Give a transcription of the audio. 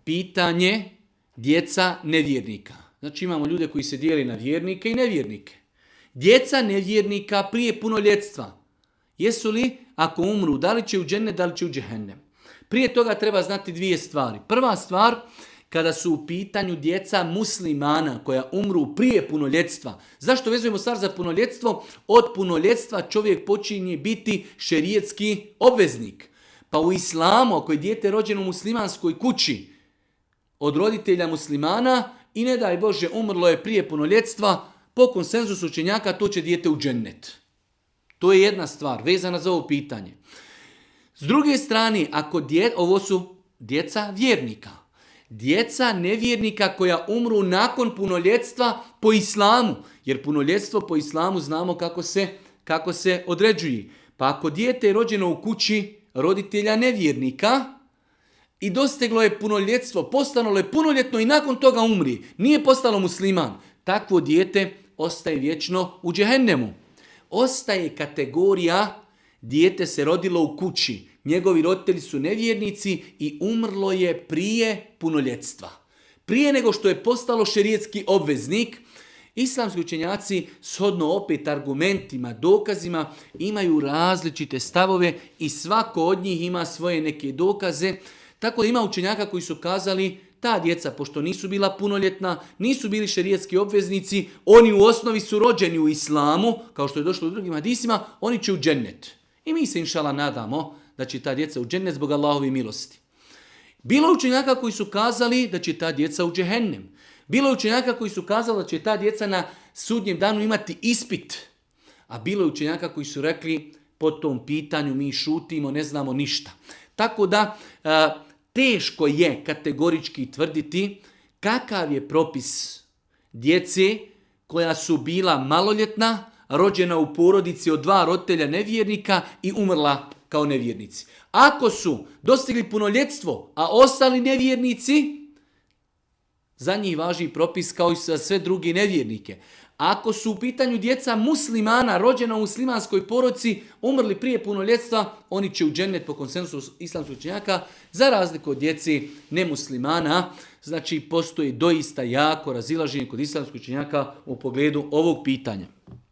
pitanje djeca nevjernika. Znači imamo ljude koji se dijeli na vjernike i nevjernike. Djeca nevjernika prije punoljetstva. Jesu li, ako umru, da li će u džennet, da li će u džehennem? Prije toga treba znati dvije stvari. Prva stvar, kada su u pitanju djeca muslimana koja umru prije punoljetstva. Zašto vezujemo stvar za punoljetstvo? Od punoljetstva čovjek počinje biti šerijetski obveznik. Pa u islamu, ako je dijete rođeno u muslimanskoj kući od roditelja muslimana i ne daj Bože umrlo je prije punoljetstva, po konsenzusu učenjaka to će dijete u džennet. To je jedna stvar vezana za ovo pitanje. S druge strane, ovo su djeca vjernika. Djeca nevjernika koja umru nakon punoljetstva po islamu. Jer punoljetstvo po islamu znamo kako se određuje. Pa ako dijete je rođeno u kući roditelja nevjernika i dostiglo je punoljetstvo, postalo je punoljetno i nakon toga umri, nije postalo musliman, takvo dijete ostaje vječno u džehennemu. Ostaje kategorija dijete se rodilo u kući, njegovi roditelji su nevjernici i umrlo je prije punoljetstva. Prije nego što je postalo šerijetski obveznik, islamski učenjaci shodno opet argumentima, dokazima imaju različite stavove i svako od njih ima svoje neke dokaze. Tako da ima učenjaka koji su kazali ta djeca, pošto nisu bila punoljetna, nisu bili šerijetski obveznici, oni u osnovi su rođeni u islamu, kao što je došlo u drugim hadisima, oni će u džennet. I mi se inšala nadamo da će ta djeca u džennet zbog Allahove milosti. Bilo učenjaka koji su kazali da će ta djeca u džehennem. Bilo učenjaka koji su kazali da će ta djeca na sudnjem danu imati ispit. A bilo učenjaka koji su rekli po tom pitanju mi šutimo, ne znamo ništa. Tako da teško je kategorički tvrditi kakav je propis djece koja su bila maloljetna, rođena u porodici od 2 roditelja nevjernika i umrla kao nevjernici. Ako su dostigli punoljetstvo, a ostali nevjernici, za njih važi propis kao i za sve druge nevjernike. Ako su u pitanju djeca muslimana, rođena u muslimanskoj porodici, umrli prije punoljetstva, oni će u džennet po konsenzusu islamskih učenjaka, za razliku od djeci nemuslimana. Znači, postoji doista jako razilaženje kod islamskih učenjaka u pogledu ovog pitanja.